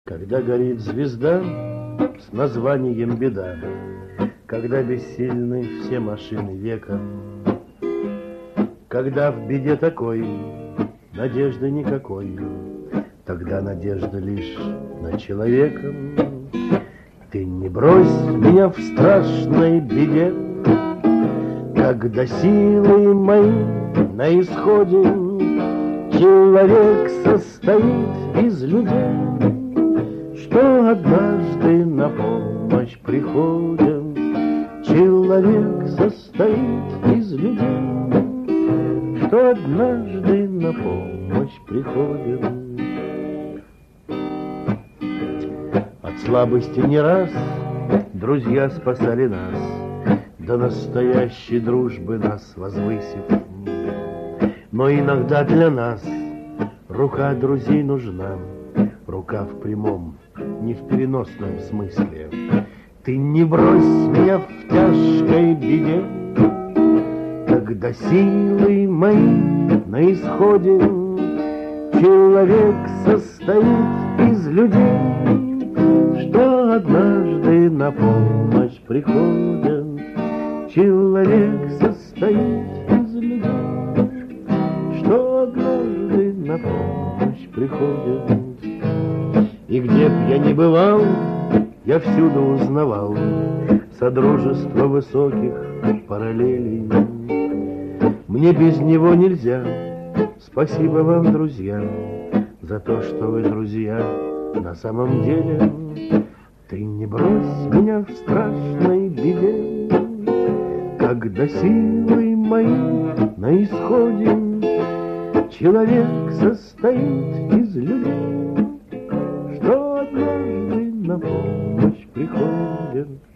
Когда горит звезда с названием «Беда», когда бессильны все машины века, когда в беде такой надежды никакой, тогда надежда лишь на человека. Ты не брось меня в страшной беде, когда силы мои на исходе. Человек состоит из людей, что однажды на помощь приходят. Человек состоит из людей, что однажды на помощь приходят. От слабости не раз друзья спасали нас, до настоящей дружбы нас возвысив. Но иногда для нас рука друзей нужна, рука в прямом, не в переносном смысле. Ты не брось меня в тяжкой беде, когда силы мои на исходе. Человек состоит из людей, что однажды на помощь приходят. Человек состоит из людей, что однажды на помощь приходят. И где б я ни бывал, я всюду узнавал содружество высоких параллелей. Мне без него нельзя. Спасибо вам, друзья, за то, что вы друзья на самом деле. Ты не брось меня в страшной беде, когда силы мои на исходе. Человек состоит из людей, что однажды на помощь приходят.